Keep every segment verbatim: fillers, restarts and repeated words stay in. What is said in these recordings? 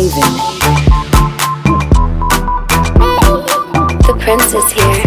Raven. The prince is here.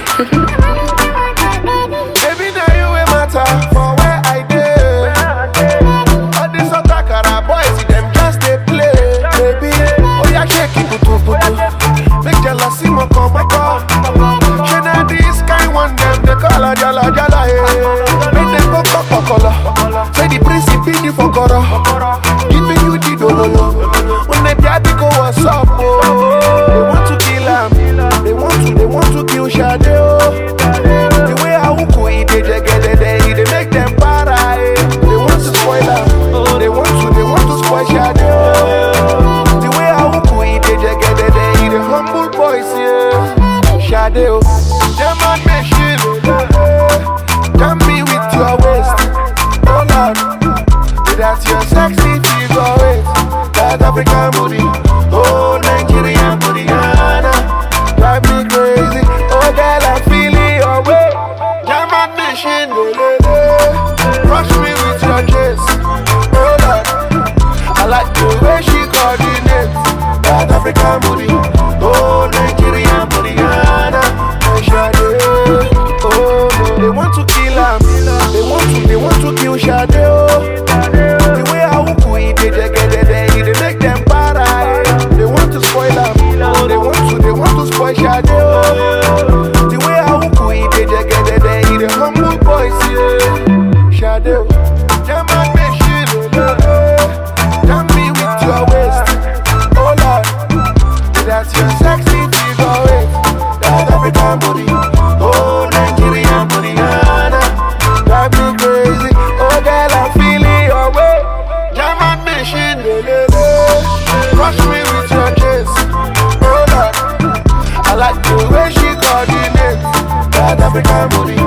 Baby, now you a matter for where I did. All this Otakara boys, them just they play. Baby, oh yeah, shake it, putu putu. Make jealousy mo come up. She na this kind one, them they call her jala jala. Hey, make them go pop color. Say the prince in the for koro. Giving you the dololo. When they piati go what's up, oh. They want to kill him. They want to, they want to kill Shade, oh. The way I will eat they they make them para. Eh. They want to spoil her. Oh, they want to, they want to spoil Shade, oh. The way I will eat they they the humble boys, yeah. Shade, oh. German machine, jam me with your waist. Oh Lord, that's your sexy figure waist. That African booty, oh Nigerian booty, drive me crazy. Oh girl, I'm feeling your way. German machine, rush me with your kiss. Oh Lord, I like the way she coordinates. That African booty, oh Nigerian booty, oh they want to kill him. They want to, they want to kill Shade, oh. The way I will eat they they they make them para. They want to spoil him. Oh, they want to, they want to spoil Shade, oh. The way I will eat they they they the humble boys, yeah. Shade, oh. German machine, jam me with your waist. Oh Lord, that's your sexy figure waist. That African booty, oh Nigerian booty, drive me crazy. Oh girl, I'm feeling your way. German machine, rush me with your kiss. Oh Lord, I like the way she coordinates. That African booty,